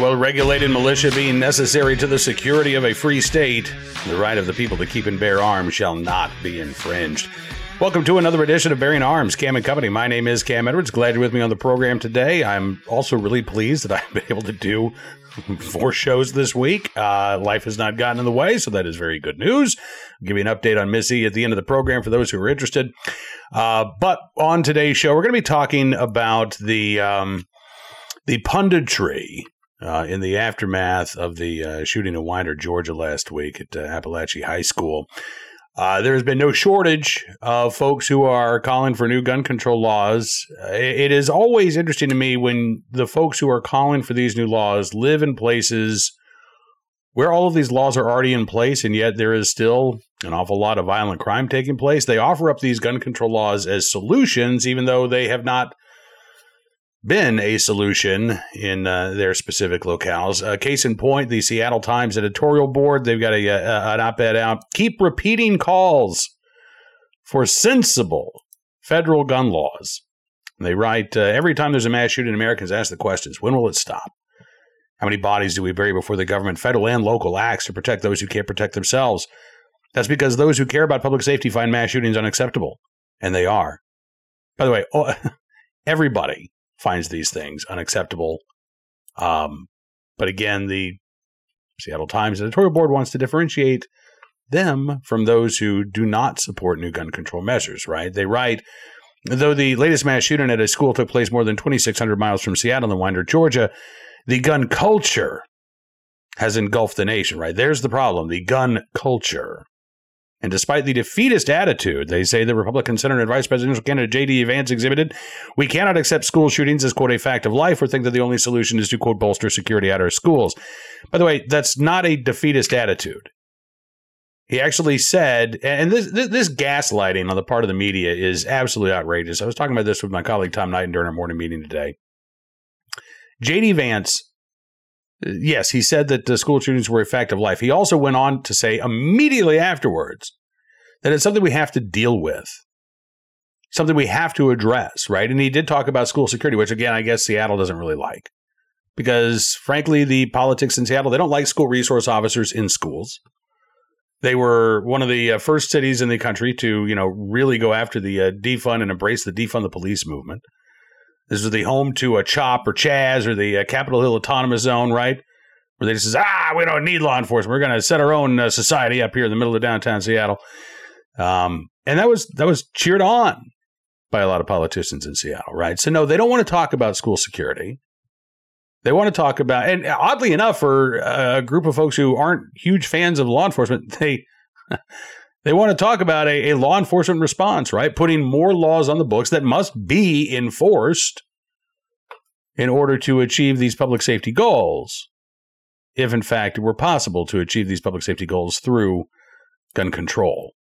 well-regulated militia being necessary to the security of a free state, the right of the people to keep and bear arms shall not be infringed. Welcome to another edition of Bearing Arms, Cam & Company. My name is Cam Edwards. Glad you're with me on the program today. I'm also really pleased that I've been able to do 4 shows this week. Life has not gotten in the way, so that is very good news. I'll give you an update on Missy at the end of the program for those who are interested. But on today's show, we're going to be talking about the punditry in the aftermath of the shooting in Winder, Georgia last week at Appalachian High School. There has been no shortage of folks who are calling for new gun control laws. It is always interesting to me when the folks who are calling for these new laws live in places where all of these laws are already in place, and yet there is still an awful lot of violent crime taking place. They offer up these gun control laws as solutions, even though they have not been a solution in their specific locales. Case in point, the Seattle Times editorial board, they've got an op-ed out. Keep repeating calls for sensible federal gun laws. And they write, every time there's a mass shooting, Americans ask the questions, when will it stop? How many bodies do we bury before the government, federal and local, acts to protect those who can't protect themselves? That's because those who care about public safety find mass shootings unacceptable. And they are. By the way, everybody finds these things unacceptable. But again, the Seattle Times editorial board wants to differentiate them from those who do not support new gun control measures, right? They write, though the latest mass shooting at a school took place more than 2,600 miles from Seattle in Winder, Georgia, the gun culture has engulfed the nation, right? There's the problem, the gun culture. And despite the defeatist attitude, they say the Republican Senator and Vice Presidential candidate J.D. Vance exhibited, we cannot accept school shootings as, quote, a fact of life or think that the only solution is to, quote, bolster security at our schools. By the way, that's not a defeatist attitude. He actually said, and this gaslighting on the part of the media is absolutely outrageous. I was talking about this with my colleague Tom Knighton during our morning meeting today. J.D. Vance, yes, he said that the school shootings were a fact of life. He also went on to say immediately afterwards that it's something we have to deal with, something we have to address, right? And he did talk about school security, which, again, I guess Seattle doesn't really like. Because, frankly, the politics in Seattle, they don't like school resource officers in schools. They were one of the first cities in the country to, really go after the defund and embrace the defund the police movement. This is the home to a CHOP or CHAZ or the Capitol Hill Autonomous Zone, right? Where they just say, we don't need law enforcement. We're going to set our own society up here in the middle of downtown Seattle. And that was cheered on by a lot of politicians in Seattle, right? So, no, they don't want to talk about school security. They want to talk about, and oddly enough, for a group of folks who aren't huge fans of law enforcement, they want to talk about a law enforcement response, right? Putting more laws on the books that must be enforced in order to achieve these public safety goals, if in fact it were possible to achieve these public safety goals through gun control.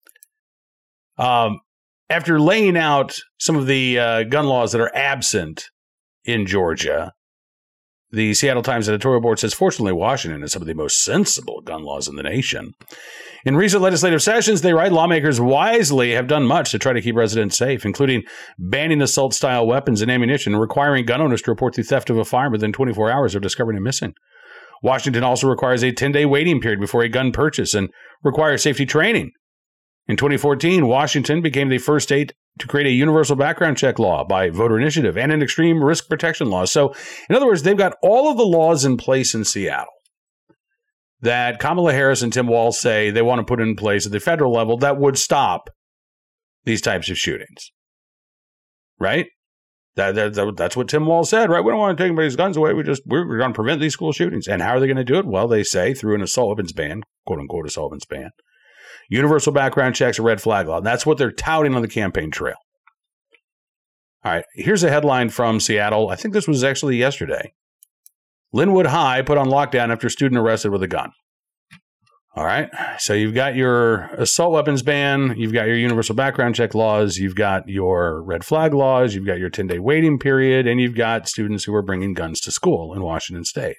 After laying out some of the gun laws that are absent in Georgia, the Seattle Times editorial board says, fortunately, Washington has some of the most sensible gun laws in the nation. In recent legislative sessions, they write, lawmakers wisely have done much to try to keep residents safe, including banning assault-style weapons and ammunition, requiring gun owners to report the theft of a firearm within 24 hours of discovering it missing. Washington also requires a 10-day waiting period before a gun purchase and requires safety training. In 2014, Washington became the first state to create a universal background check law by voter initiative and an extreme risk protection law. So, in other words, they've got all of the laws in place in Seattle that Kamala Harris and Tim Walz say they want to put in place at the federal level that would stop these types of shootings. Right? That's what Tim Walz said, right? We don't want to take anybody's guns away. We're going to prevent these school shootings. And how are they going to do it? Well, they say through an assault weapons ban, quote unquote assault weapons ban. Universal background checks, a red flag law. And that's what they're touting on the campaign trail. All right, here's a headline from Seattle. I think this was actually yesterday. Linwood High put on lockdown after student arrested with a gun. All right, so you've got your assault weapons ban, you've got your universal background check laws, you've got your red flag laws, you've got your 10-day waiting period, and you've got students who are bringing guns to school in Washington State.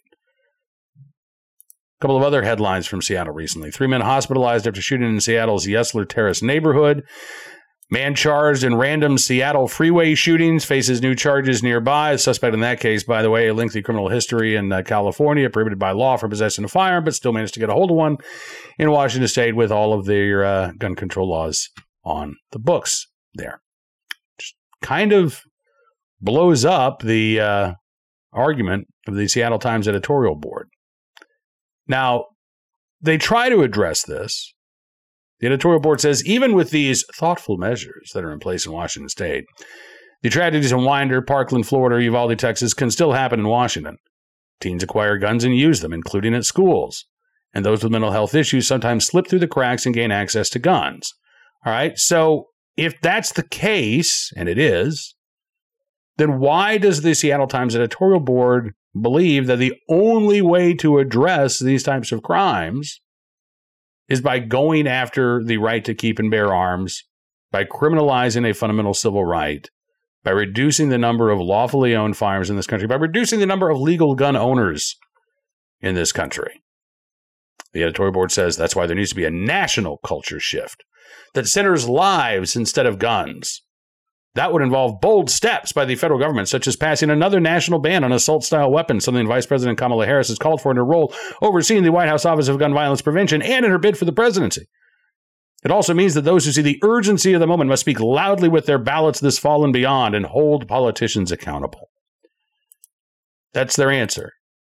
A couple of other headlines from Seattle recently. 3 men hospitalized after shooting in Seattle's Yesler Terrace neighborhood. Man charged in random Seattle freeway shootings faces new charges nearby. The suspect in that case, by the way, a lengthy criminal history in California, prohibited by law for possessing a firearm, but still managed to get a hold of one in Washington State with all of their gun control laws on the books there. Just kind of blows up the argument of the Seattle Times editorial board. Now, they try to address this. The editorial board says, even with these thoughtful measures that are in place in Washington State, the tragedies in Winder, Parkland, Florida, or Uvalde, Texas can still happen in Washington. Teens acquire guns and use them, including at schools. And those with mental health issues sometimes slip through the cracks and gain access to guns. All right, so if that's the case, and it is, then why does the Seattle Times editorial board believe that the only way to address these types of crimes is by going after the right to keep and bear arms, by criminalizing a fundamental civil right, by reducing the number of lawfully owned firearms in this country, by reducing the number of legal gun owners in this country? The editorial board says that's why there needs to be a national culture shift that centers lives instead of guns. That would involve bold steps by the federal government, such as passing another national ban on assault-style weapons, something Vice President Kamala Harris has called for in her role overseeing the White House Office of Gun Violence Prevention and in her bid for the presidency. It also means that those who see the urgency of the moment must speak loudly with their ballots this fall and beyond and hold politicians accountable. That's their answer.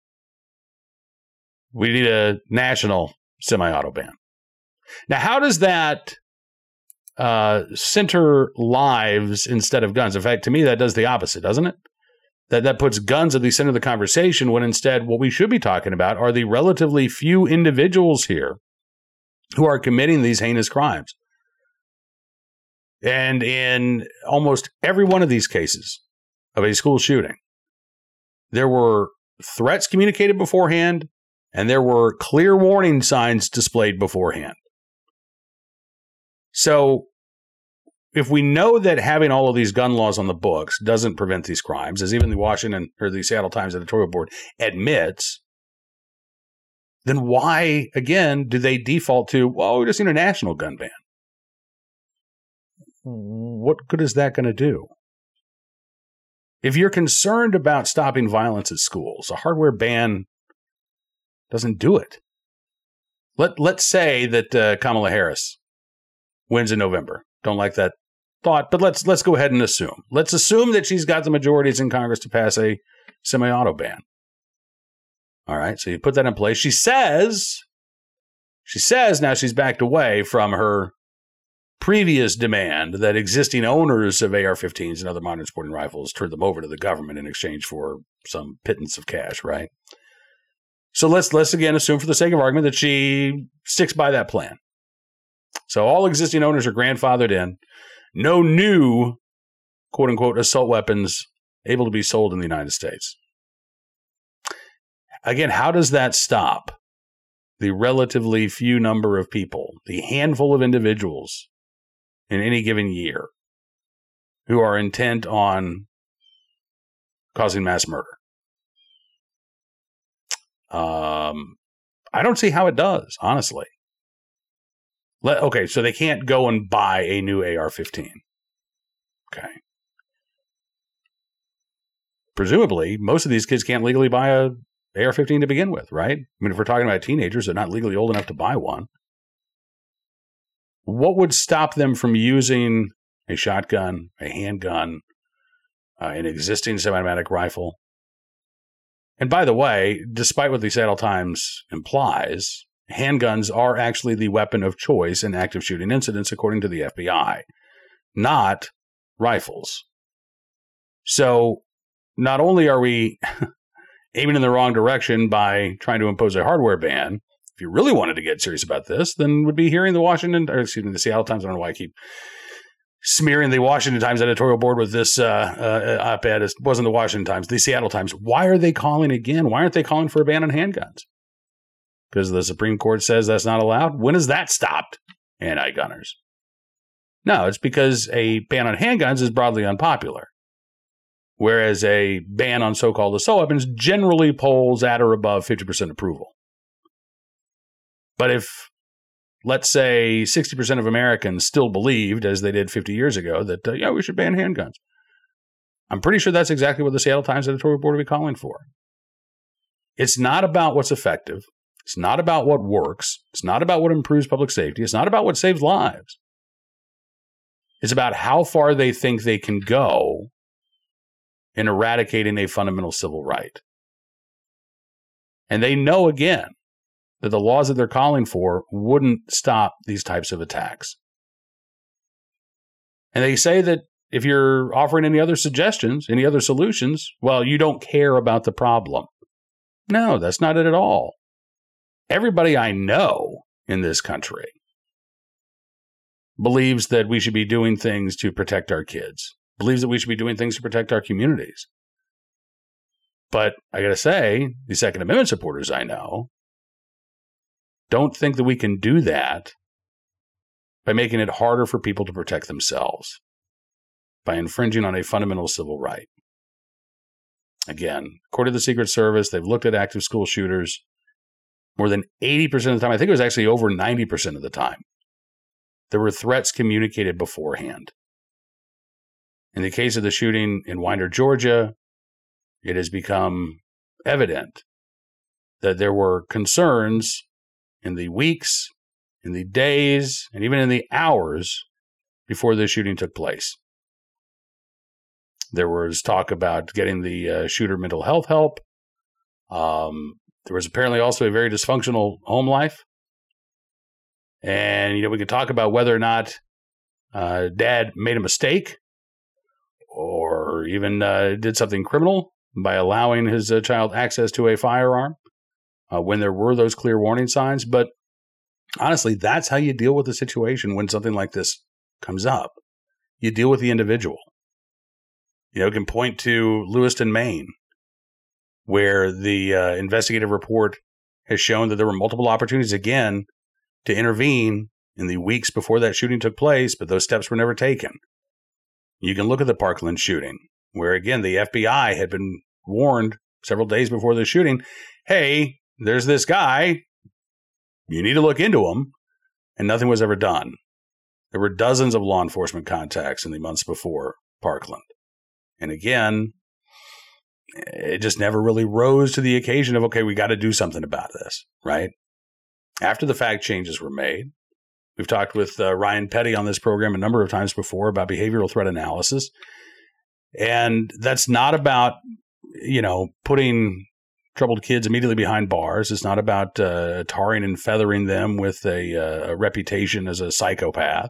We need a national semi-auto ban. Now, how does that center lives instead of guns? In fact, to me, that does the opposite, doesn't it? That puts guns at the center of the conversation when instead what we should be talking about are the relatively few individuals here who are committing these heinous crimes. And in almost every one of these cases of a school shooting, there were threats communicated beforehand and there were clear warning signs displayed beforehand. So if we know that having all of these gun laws on the books doesn't prevent these crimes, as even the Washington or the Seattle Times editorial board admits, then why, again, do they default to, well, we just need a national gun ban? What good is that going to do? If you're concerned about stopping violence at schools, a hardware ban doesn't do it. Let's say that Kamala Harris wins in November. Don't like that thought, but let's go ahead and assume. Let's assume that she's got the majorities in Congress to pass a semi-auto ban. All right, so you put that in place. She says now she's backed away from her previous demand that existing owners of AR-15s and other modern sporting rifles turn them over to the government in exchange for some pittance of cash, right? So let's again assume for the sake of argument that she sticks by that plan. So all existing owners are grandfathered in. No new, quote-unquote, assault weapons able to be sold in the United States. Again, how does that stop the relatively few number of people, the handful of individuals in any given year who are intent on causing mass murder? I don't see how it does, honestly. Okay, so they can't go and buy a new AR-15. Okay. Presumably, most of these kids can't legally buy a AR-15 to begin with, right? I mean, if we're talking about teenagers, they're not legally old enough to buy one. What would stop them from using a shotgun, a handgun, an existing semi-automatic rifle? And by the way, despite what the Seattle Times implies, handguns are actually the weapon of choice in active shooting incidents, according to the FBI, not rifles. So not only are we aiming in the wrong direction by trying to impose a hardware ban, if you really wanted to get serious about this, then would be hearing the Seattle Times. I don't know why I keep smearing the Washington Times editorial board with this op-ed. It wasn't the Washington Times, the Seattle Times. Why are they calling again? Why aren't they calling for a ban on handguns? Because the Supreme Court says that's not allowed? When has that stopped anti-gunners? No, it's because a ban on handguns is broadly unpopular, whereas a ban on so-called assault weapons generally polls at or above 50% approval. But if let's say 60% of Americans still believed, as they did 50 years ago, that, we should ban handguns. I'm pretty sure that's exactly what the Seattle Times editorial board will be calling for. It's not about what's effective. It's not about what works. It's not about what improves public safety. It's not about what saves lives. It's about how far they think they can go in eradicating a fundamental civil right. And they know, again, that the laws that they're calling for wouldn't stop these types of attacks. And they say that if you're offering any other suggestions, any other solutions, well, you don't care about the problem. No, that's not it at all. Everybody I know in this country believes that we should be doing things to protect our kids, believes that we should be doing things to protect our communities. But I got to say, the Second Amendment supporters I know don't think that we can do that by making it harder for people to protect themselves, by infringing on a fundamental civil right. Again, according to the Secret Service, they've looked at active school shooters more than 80% of the time. I think it was actually over 90% of the time. There were threats communicated beforehand. In the case of the shooting in Winder, Georgia, it has become evident that there were concerns in the weeks, in the days, and even in the hours before the shooting took place. There was talk about getting the shooter mental health help. There was apparently also a very dysfunctional home life. And, we could talk about whether or not dad made a mistake or even did something criminal by allowing his child access to a firearm when there were those clear warning signs. But honestly, that's how you deal with a situation when something like this comes up. You deal with the individual. You can point to Lewiston, Maine, where the investigative report has shown that there were multiple opportunities, again, to intervene in the weeks before that shooting took place, but those steps were never taken. You can look at the Parkland shooting, where, again, the FBI had been warned several days before the shooting, hey, there's this guy, you need to look into him, and nothing was ever done. There were dozens of law enforcement contacts in the months before Parkland. And again, it just never really rose to the occasion of, okay, we got to do something about this, right? After the fact changes were made, we've talked with Ryan Petty on this program a number of times before about behavioral threat analysis. And that's not about, putting troubled kids immediately behind bars. It's not about tarring and feathering them with a reputation as a psychopath.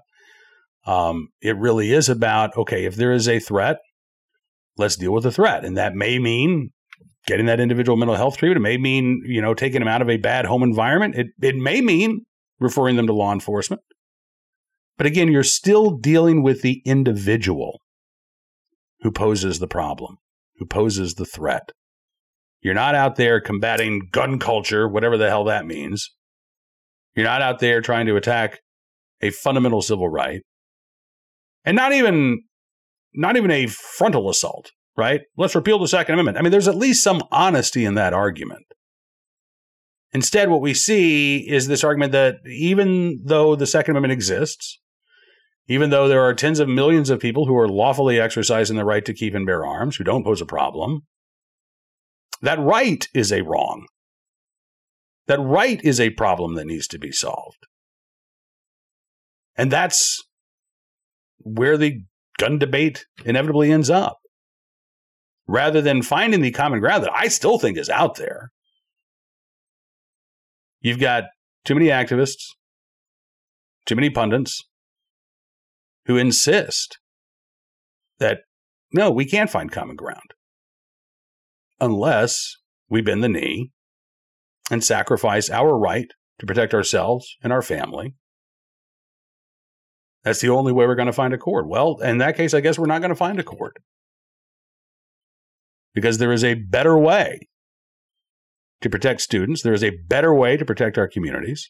It really is about, okay, if there is a threat, let's deal with the threat. And that may mean getting that individual mental health treatment. It may mean, taking them out of a bad home environment. It may mean referring them to law enforcement. But again, you're still dealing with the individual who poses the problem, who poses the threat. You're not out there combating gun culture, whatever the hell that means. You're not out there trying to attack a fundamental civil right. And not even a frontal assault, right? Let's repeal the Second Amendment. I mean, there's at least some honesty in that argument. Instead, what we see is this argument that even though the Second Amendment exists, even though there are tens of millions of people who are lawfully exercising the right to keep and bear arms, who don't pose a problem, that right is a wrong. That right is a problem that needs to be solved. And that's where the gun debate inevitably ends up. Rather than finding the common ground that I still think is out there, you've got too many activists, too many pundits who insist that, no, we can't find common ground unless we bend the knee and sacrifice our right to protect ourselves and our family. That's the only way we're going to find a court. Well, in that case, I guess we're not going to find a court, because there is a better way to protect students. There is a better way to protect our communities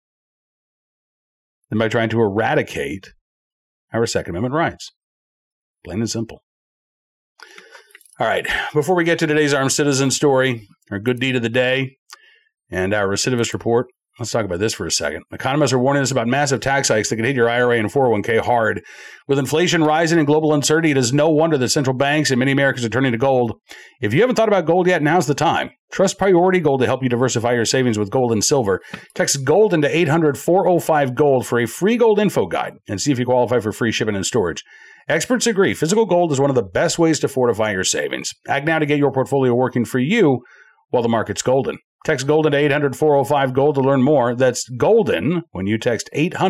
than by trying to eradicate our Second Amendment rights. Plain and simple. All right, before we get to today's armed citizen story, our good deed of the day, and our recidivist report, Let's talk about this for a second. Economists are warning us about massive tax hikes that could hit your IRA and 401k hard. With inflation rising and global uncertainty, it is no wonder that central banks and many Americans are turning to gold. If you haven't thought about gold yet, now's the time. Trust Priority Gold to help you diversify your savings with gold and silver. Text GOLD into 800-405-GOLD for a free gold info guide and see if you qualify for free shipping and storage. Experts agree physical gold is one of the best ways to fortify your savings. Act now to get your portfolio working for you while the market's golden. Text GOLDEN to 800-405-GOLD to learn more. That's GOLDEN when you text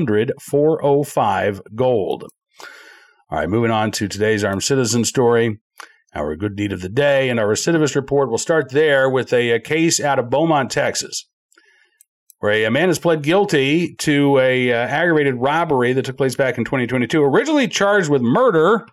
800-405-GOLD. All right, moving on to today's Armed Citizen story, our good deed of the day, and our recidivist report. We'll start there with a case out of Beaumont, Texas, where a man has pled guilty to a aggravated robbery that took place back in 2022, originally charged with murder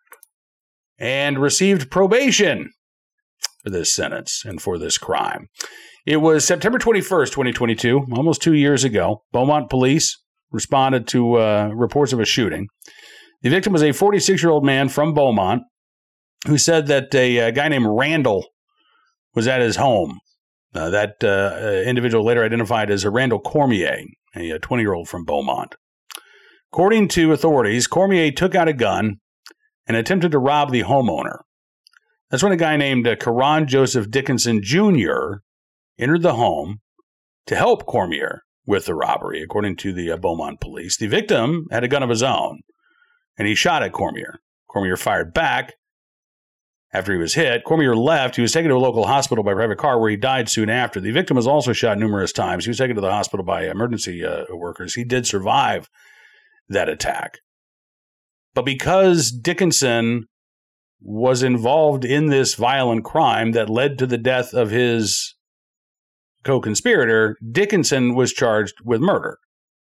and received probation for this sentence and for this crime. It was September 21st, 2022, almost 2 years ago. Beaumont police responded to reports of a shooting. The victim was a 46-year-old man from Beaumont who said that a guy named Randall was at his home. That individual later identified as Randall Cormier, a 20-year-old from Beaumont. According to authorities, Cormier took out a gun and attempted to rob the homeowner. That's when a guy named Karan Joseph Dickinson Jr. entered the home to help Cormier with the robbery, according to the Beaumont police. The victim had a gun of his own, and he shot at Cormier. Cormier fired back. After he was hit, Cormier left. He was taken to a local hospital by private car where he died soon after. The victim was also shot numerous times. He was taken to the hospital by emergency workers. He did survive that attack. But because Dickinson was involved in this violent crime that led to the death of his co-conspirator, Dickinson was charged with murder.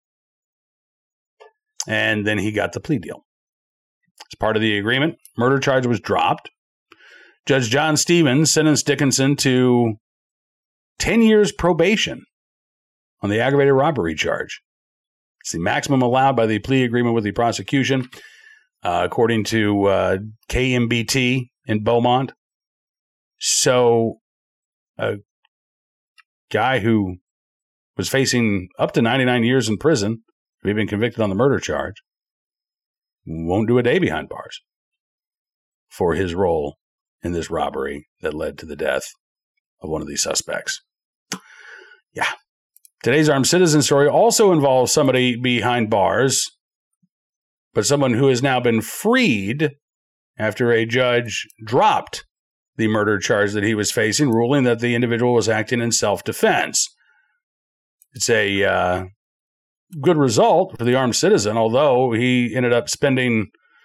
And then he got the plea deal. As part of the agreement, murder charge was dropped. Judge John Stevens sentenced Dickinson to 10 years probation on the aggravated robbery charge. It's the maximum allowed by the plea agreement with the prosecution, according to KMBT in Beaumont. So a guy who was facing up to 99 years in prison, if he'd been convicted on the murder charge, won't do a day behind bars for his role in this robbery that led to the death of one of these suspects. Yeah. Today's Armed Citizen story also involves somebody behind bars, but someone who has now been freed after a judge dropped the murder charge that he was facing, ruling that the individual was acting in self-defense. It's a good result for the armed citizen, although he ended up spending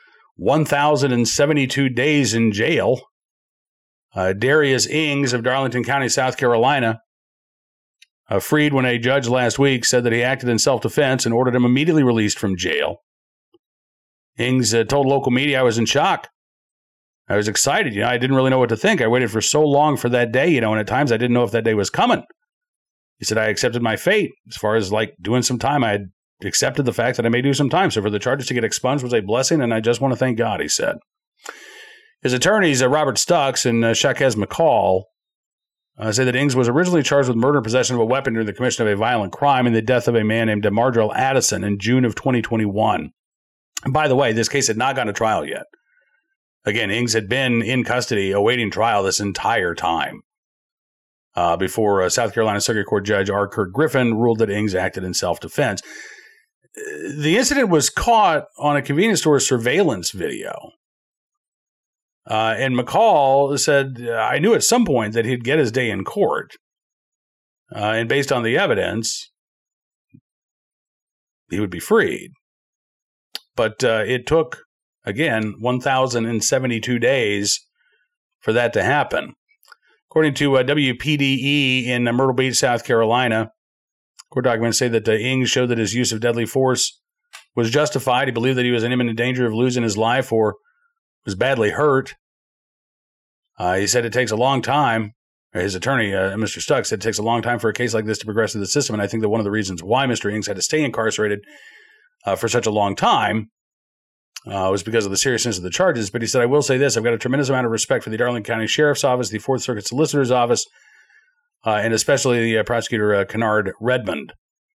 1,072 days in jail. Darius Ings of Darlington County, South Carolina, freed when a judge last week said that he acted in self-defense and ordered him immediately released from jail. Ings told local media, "I was in shock. I was excited. I didn't really know what to think. I waited for so long for that day, and at times I didn't know if that day was coming." He said, "I accepted my fate. As far as doing some time, I had accepted the fact that I may do some time. So for the charges to get expunged was a blessing, and I just want to thank God," he said. His attorneys, Robert Stux and Shaquez McCall, say that Ings was originally charged with murder and possession of a weapon during the commission of a violent crime and the death of a man named Demardrell Addison in June of 2021. And by the way, this case had not gone to trial yet. Again, Ings had been in custody awaiting trial this entire time before South Carolina Circuit Court Judge R. Kirk Griffin ruled that Ings acted in self-defense. The incident was caught on a convenience store surveillance video. And McCall said, "I knew at some point that he'd get his day in court. And based on the evidence, he would be freed." But it took, again, 1,072 days for that to happen. According to WPDE in Myrtle Beach, South Carolina, court documents say that Ings showed that his use of deadly force was justified. He believed that he was in imminent danger of losing his life or was badly hurt. He said it takes a long time. His attorney, Mr. Stux, said it takes a long time for a case like this to progress through the system. And I think that one of the reasons why Mr. Ings had to stay incarcerated for such a long time was because of the seriousness of the charges. But he said, "I will say this, I've got a tremendous amount of respect for the Darlington County Sheriff's Office, the Fourth Circuit Solicitor's Office, and especially the prosecutor, Kennard Redmond.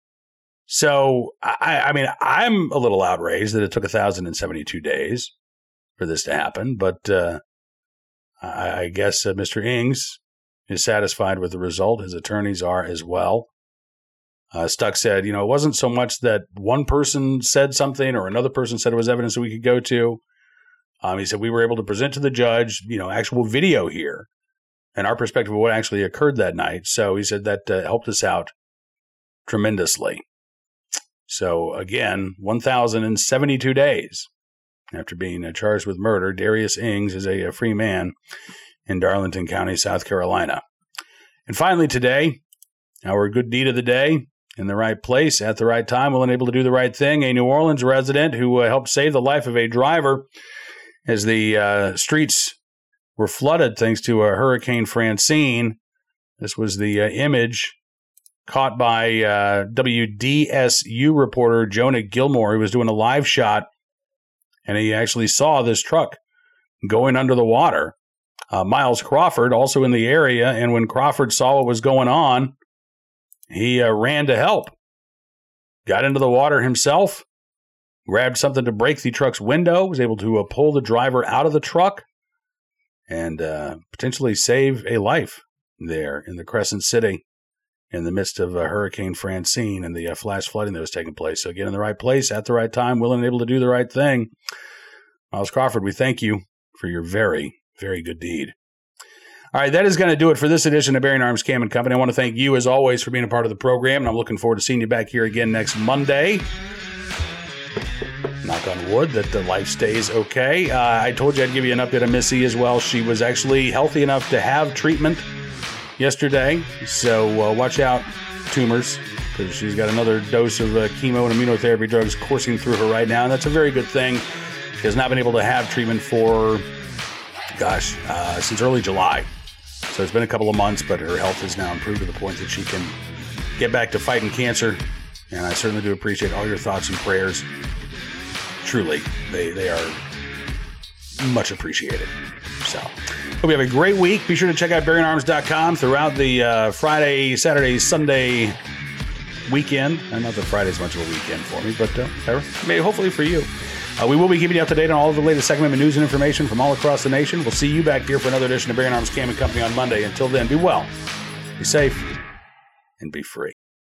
So, I mean, I'm a little outraged that it took 1,072 days for this to happen, but I guess Mr. Ings is satisfied with the result. His attorneys are as well. Stuck said, it wasn't so much that one person said something or another person said it was evidence that we could go to. He said we were able to present to the judge, actual video here and our perspective of what actually occurred that night. So he said that helped us out tremendously. So again, 1,072 days after being charged with murder, Darius Ings is a free man in Darlington County, South Carolina. And finally today, our good deed of the day, in the right place at the right time, willing and able to do the right thing. A New Orleans resident who helped save the life of a driver as the streets were flooded thanks to Hurricane Francine. This was the image caught by WDSU reporter Jonah Gilmore. He was doing a live shot, and he actually saw this truck going under the water. Miles Crawford, also in the area, and when Crawford saw what was going on, he ran to help, got into the water himself, grabbed something to break the truck's window, was able to pull the driver out of the truck, and potentially save a life there in the Crescent City in the midst of Hurricane Francine and the flash flooding that was taking place. So again, in the right place at the right time, willing and able to do the right thing. Miles Crawford, we thank you for your very, very good deed. All right, that is going to do it for this edition of Bearing Arms Cam & Company. I want to thank you, as always, for being a part of the program, and I'm looking forward to seeing you back here again next Monday. Knock on wood that the life stays okay. I told you I'd give you an update on Missy as well. She was actually healthy enough to have treatment yesterday, so watch out, tumors, because she's got another dose of chemo and immunotherapy drugs coursing through her right now, and that's a very good thing. She has not been able to have treatment for, since early July. So it's been a couple of months, but her health has now improved to the point that she can get back to fighting cancer. And I certainly do appreciate all your thoughts and prayers. Truly, they are much appreciated. So hope you have a great week. Be sure to check out BearingArms.com throughout the Friday, Saturday, Sunday weekend. And not that Friday's much of a weekend for me, but maybe hopefully for you. We will be keeping you up to date on all of the latest segment news and information from all across the nation. We'll see you back here for another edition of Bearing Arms Cam & Company on Monday. Until then, be well, be safe, and be free.